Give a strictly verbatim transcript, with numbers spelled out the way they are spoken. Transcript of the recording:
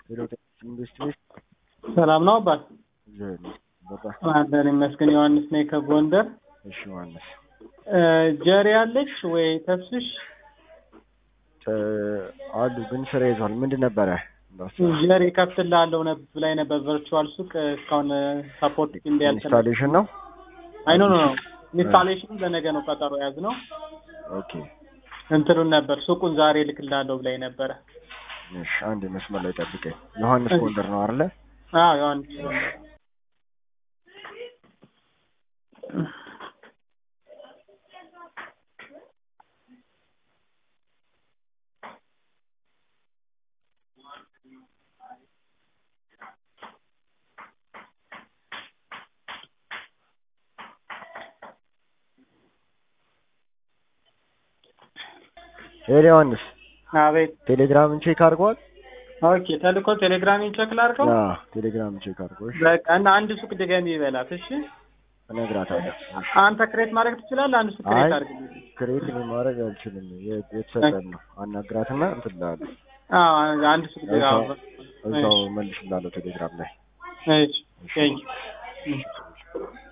ሄሎት ኢንዱስትሪ ሰላም ነው አባት ዘን በቃ አዳሪ መስከን ዮሐንስ ነኝ ከጎንደር እሺ ዮሐንስ ጀሪ ያለሽ ወይ ተፍስሽ አሉ ግን ስራ ይዟል ምንድን ነበር ጀሪ ከፍትላለሁ ነበር ላይ ነበር ቨርቹዋል ሱቅ እስካሁን ሰፖርት እንዲያል ኢንስታሌሽን ነው አይ ኖ ኖ ኢንስታሌሽን ለነገ ነው ቀጠሮ ያዝ ነው ኦኬ እንትሩን ነበር ሱቁን ዛሬ ልክላለሁ ብላይ ነበር እሺ አንድ መስመር ላይ ጠብቀኝ ዮሐንስ ጎንደር ነው አይደል አዎ ዮሐንስ ዮሐንስ አቤት ቴሌግራምን ቼክ አድርጓል ኦኬ ተልኮ ቴሌግራምን ቼክ ላድርገው አዎ ቴሌግራምን ቼክ አድርጎሽ በቃ እና አንድ ሱቅ ድጋሚ ይበላት እሺ እነግራታለሁ አንተ ክሬት ማድረግ ትችላለህ አንድ ሱቅ ክሬት አድርግ ክሬት ማድረግ አልችልም የተሰጠን ነው አናግራትና እንትላለ አዎ አንድ ሱቅ ድጋሚ እዛው መልሽላለሁ ቴሌግራም ላይ እሺ ቴንክ ዩ